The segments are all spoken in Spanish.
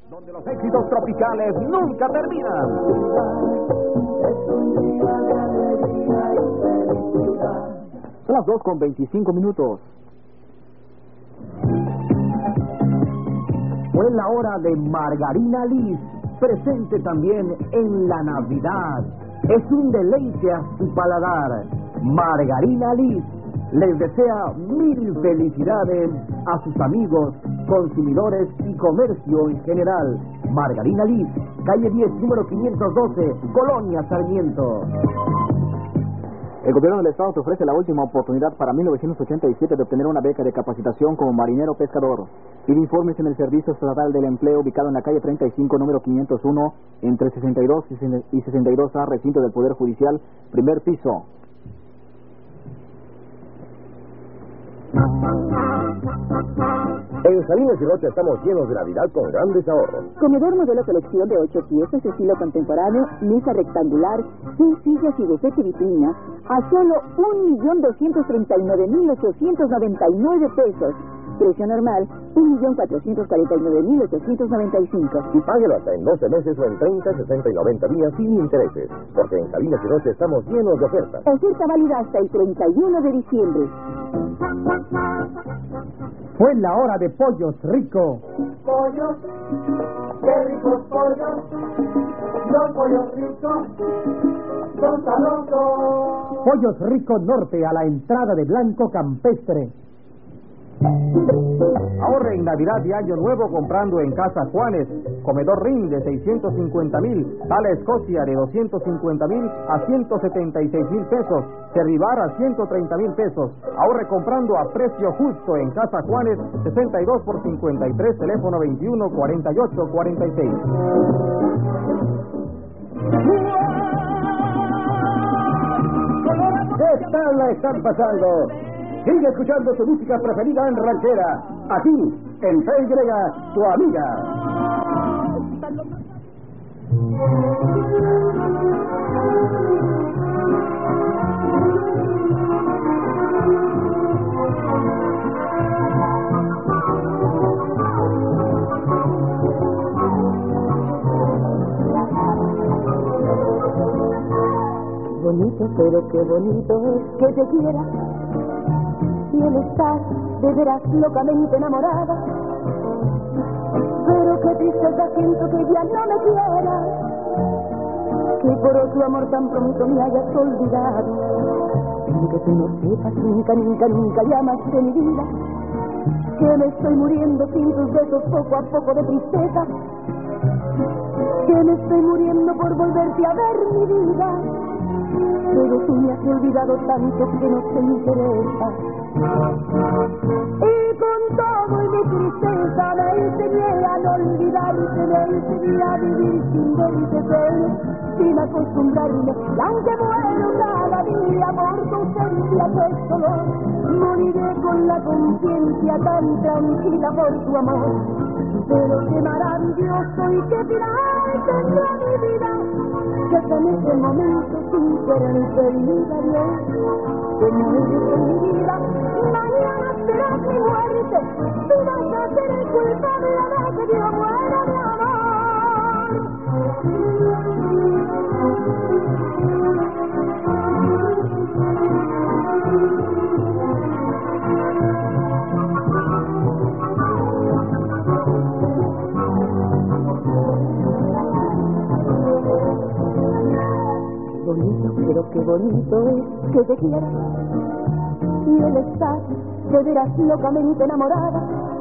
donde los éxitos tropicales nunca terminan. Son las 2:25. Fue la hora de Margarina Lis, presente también en la Navidad. Es un deleite a su paladar. Margarina Lis les desea mil felicidades a sus amigos, consumidores y comercio en general. Margarina Lis, calle 10, número 512, Colonia Sarmiento. El gobierno del estado te ofrece la última oportunidad para 1987 de obtener una beca de capacitación como marinero pescador. Pide informes en el Servicio Estatal del Empleo ubicado en la calle 35, número 501, entre 62 y 62A, recinto del Poder Judicial, primer piso. En Salinas y Rocha estamos llenos de Navidad con grandes ahorros. Comedor modelo colección de 8 piezas, estilo contemporáneo, mesa rectangular, 6 sillas y bufete vitrina, a solo 1.239.899 pesos. Precio normal, 1.449.895. Y páguelo hasta en 12 meses o en 30, 60 y 90 días sin intereses. Porque en Salinas y Rocha estamos llenos de ofertas. Oferta válida hasta el 31 de diciembre. Fue la hora de Pollos Rico. Pollos, qué ricos pollos, los pollos ricos son sabrosos. Pollos Rico Norte, a la entrada de Blanco Campestre. Ahorre en Navidad y Año Nuevo comprando en Casa Juanes. Comedor Ring de 650,000, Sala Escocia de 250,000 a 176,000 pesos, Servivar a 130,000 pesos. Ahorre comprando a precio justo en Casa Juanes, 62 por 53, teléfono 21 48 46. ¿Qué tal la están pasando? Sigue escuchando su música preferida en ranchera, aquí, en PY, tu amiga. Bonito, pero qué bonito es que te quiera. Y el estar de veras locamente enamorada. Pero qué tristeza siento que ya no me quiera, que por otro amor tan pronto me hayas olvidado. Aunque tú no sepas nunca, nunca, nunca llamas de mi vida, que me estoy muriendo sin tus besos poco a poco de tristeza, que me estoy muriendo por volverte a ver mi vida. Pero tú me has olvidado tanto que no te interesa. Y con todo y mi tristeza me enseñé a no olvidarte, me enseñé a vivir sin verte feliz, sin acostumbrarme. Y aunque muero cada día por tu ausencia, que solo moriré con la conciencia tan tranquila por tu amor. Pero qué maravilloso y qué final tendrá mi vida, que hasta en ese momento sin querer pedir adiós, que mueres en mi vida, mañana será mi muerte, tú vas a ser el culpable de que yo muera de amor. Bonito, pero qué bonito es que te quiera, y el estar de veras locamente enamorada.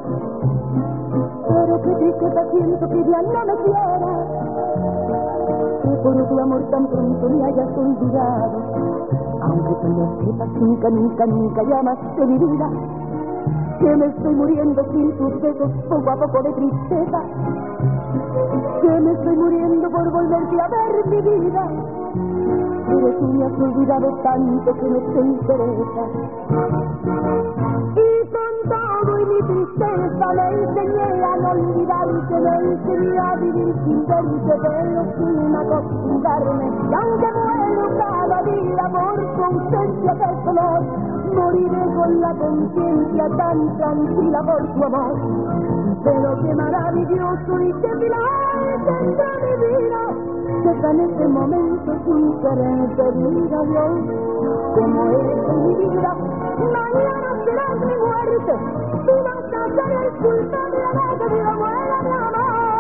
Pero qué tristeza siento que ya no me quiera, que por tu amor tan pronto me hayas olvidado. Aunque tú no sepas nunca, nunca, nunca llamas de mi vida, que me estoy muriendo sin tus besos poco a poco de tristeza, que me estoy muriendo por volverte a ver mi vida. Pero tú me has olvidado tanto que no te interesa. Y con todo y mi tristeza, me enseñé a no olvidarte, me enseñé a vivir sin verte, pero sin acostumbrarme. Y aunque muero cada día por tu ausencia de dolor, moriré con la conciencia tan tranquila por tu amor. Pero qué maravilloso y qué final tendrá mi vida, que en este momento sin querer pedir a Dios, como es mi vida, mañana será mi muerte, tú vas a ser el culpable de que viva muera mi amor.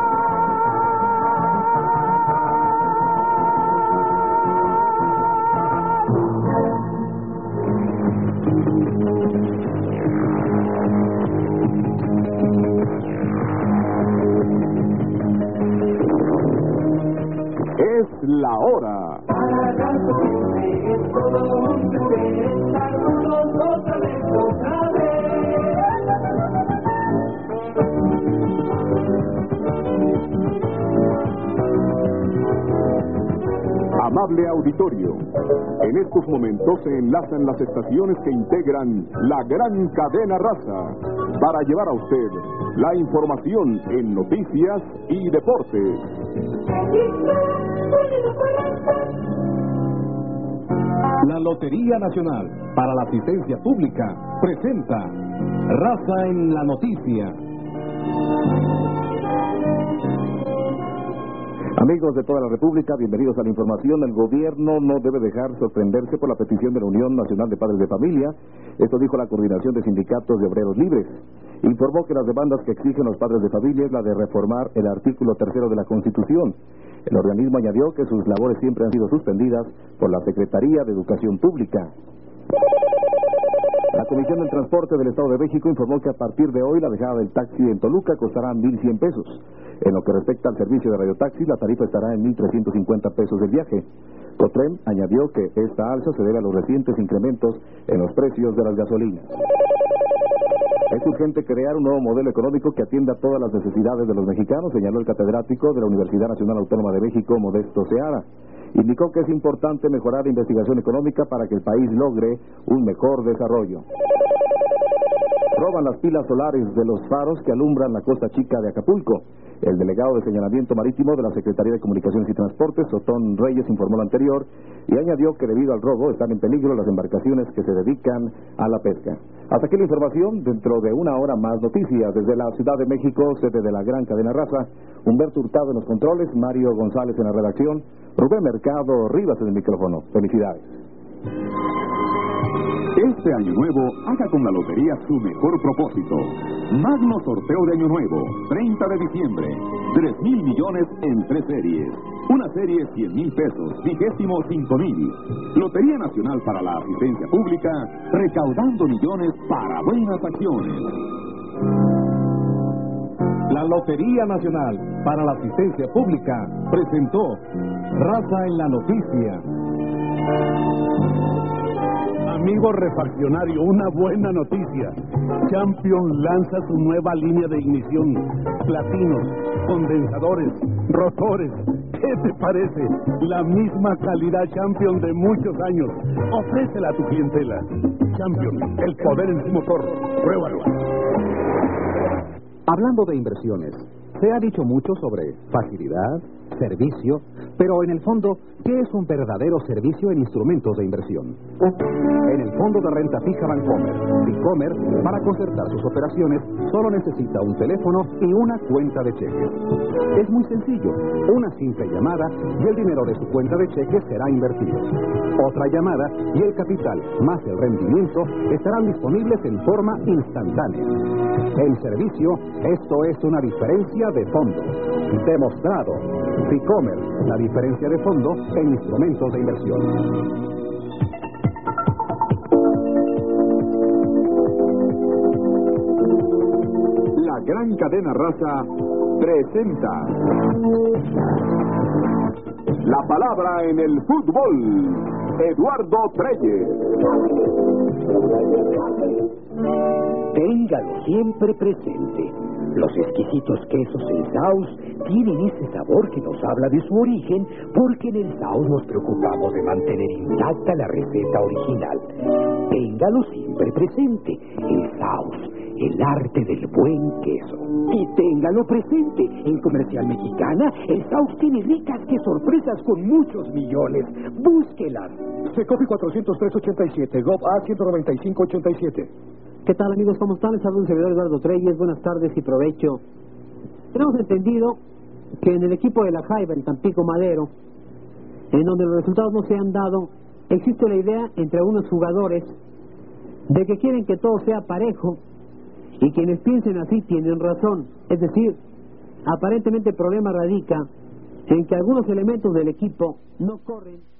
Es la hora. Amable auditorio, en estos momentos se enlazan las estaciones que integran la gran cadena raza para llevar a usted la información en noticias y deportes. La Lotería Nacional para la Asistencia Pública presenta Raza en la Noticia. Amigos de toda la República, bienvenidos a la información. El gobierno no debe dejar sorprenderse por la petición de la Unión Nacional de Padres de Familia. Esto dijo la Coordinación de Sindicatos de Obreros Libres. Informó que las demandas que exigen los padres de familia es la de reformar el artículo 3 de la Constitución. El organismo añadió que sus labores siempre han sido suspendidas por la Secretaría de Educación Pública. La Comisión del Transporte del Estado de México informó que a partir de hoy la dejada del taxi en Toluca costará 1,100 pesos. En lo que respecta al servicio de radiotaxi, la tarifa estará en 1,350 pesos del viaje. Cotrem añadió que esta alza se debe a los recientes incrementos en los precios de las gasolinas. Es urgente crear un nuevo modelo económico que atienda todas las necesidades de los mexicanos, señaló el catedrático de la Universidad Nacional Autónoma de México, Modesto Seara. Indicó que es importante mejorar la investigación económica para que el país logre un mejor desarrollo. Roban las pilas solares de los faros que alumbran la costa chica de Acapulco. El delegado de señalamiento marítimo de la Secretaría de Comunicaciones y Transportes, Otón Reyes, informó lo anterior y añadió que debido al robo están en peligro las embarcaciones que se dedican a la pesca. Hasta aquí la información. Dentro de una hora más noticias desde la Ciudad de México, sede de la gran cadena raza. Humberto Hurtado en los controles, Mario González en la redacción, Rubén Mercado Rivas en el micrófono. Felicidades. Este año nuevo, haga con la lotería su mejor propósito. Magno sorteo de año nuevo, 30 de diciembre. 3,000 millones en 3 series. Una serie 100,000 pesos, 25,000. Lotería Nacional para la Asistencia Pública, recaudando millones para buenas acciones. La Lotería Nacional para la Asistencia Pública presentó Raza en la Noticia. Amigo refaccionario, una buena noticia. Champion lanza su nueva línea de ignición. Platinos, condensadores, rotores. ¿Qué te parece? La misma calidad Champion de muchos años. Ofrécela a tu clientela. Champion, el poder en su motor. Pruébalo. Hablando de inversiones, se ha dicho mucho sobre facilidad, servicio, pero en el fondo, ¿qué es un verdadero servicio en instrumentos de inversión? En el Fondo de Renta Fija Bancomer, Ficomer, para concertar sus operaciones, solo necesita un teléfono y una cuenta de cheques. Es muy sencillo, una simple llamada y el dinero de su cuenta de cheques será invertido. Otra llamada y el capital más el rendimiento estarán disponibles en forma instantánea. En servicio, esto es una diferencia de fondo. Demostrado. Ficomer, la diferencia de fondo en instrumentos de inversión. La gran cadena raza presenta la palabra en el fútbol. Eduardo Treyes. Téngalo siempre presente. Los exquisitos quesos El Saus tienen ese sabor que nos habla de su origen, porque en El Saus nos preocupamos de mantener intacta la receta original. Téngalo siempre presente. El Saus, el arte del buen queso. Y téngalo presente, en Comercial Mexicana, el Saus tiene ricas sorpresas con muchos millones. Búsquelas. Secopi 403.87, GOV A 195.87. ¿Qué tal, amigos? ¿Cómo están? Les habla un servidor Eduardo Treyes. Buenas tardes y provecho. Tenemos entendido que en el equipo de La Jaiba, en Tampico Madero, en donde los resultados no se han dado, existe la idea entre algunos jugadores de que quieren que todo sea parejo, y quienes piensen así tienen razón. Es decir, aparentemente el problema radica en que algunos elementos del equipo no corren